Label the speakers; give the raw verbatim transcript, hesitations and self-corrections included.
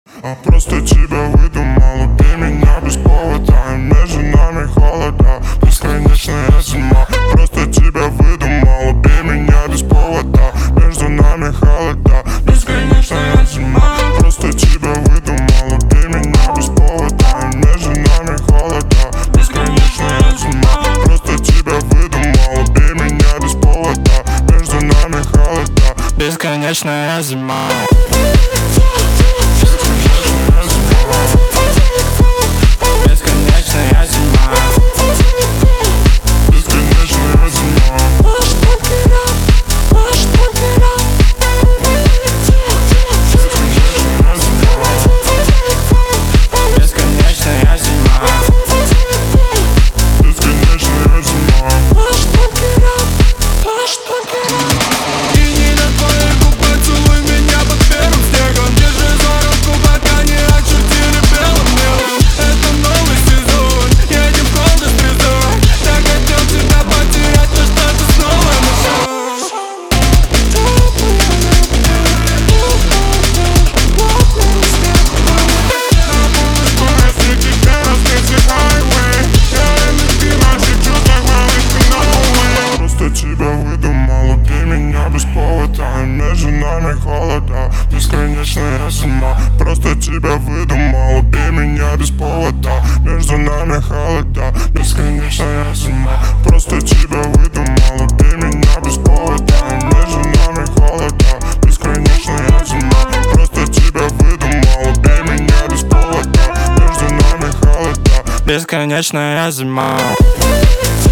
Speaker 1: А просто тебя выдумал, убей меня без повода. И между нами холода, бесконечная зима. Просто тебя выдумал, убей меня без повода. Между нами холода, бесконечная зима. Просто тебя выдумал, убей меня без повода. И между нами холода, бесконечная зима. Просто тебя выдумал, убей меня без повода. Между нами холода, бесконечная зима. Тебя выдумал, убей меня без повода. И между нами холода, бесконечная зима. Просто тебя выдумал, убей меня без повода. Между нами холода, бесконечная зима. Просто тебя выдумал, убей меня без повода. И между нами холода, бесконечная зима. Просто тебя выдумал, убей меня без повода. Между нами холода, бесконечная зима.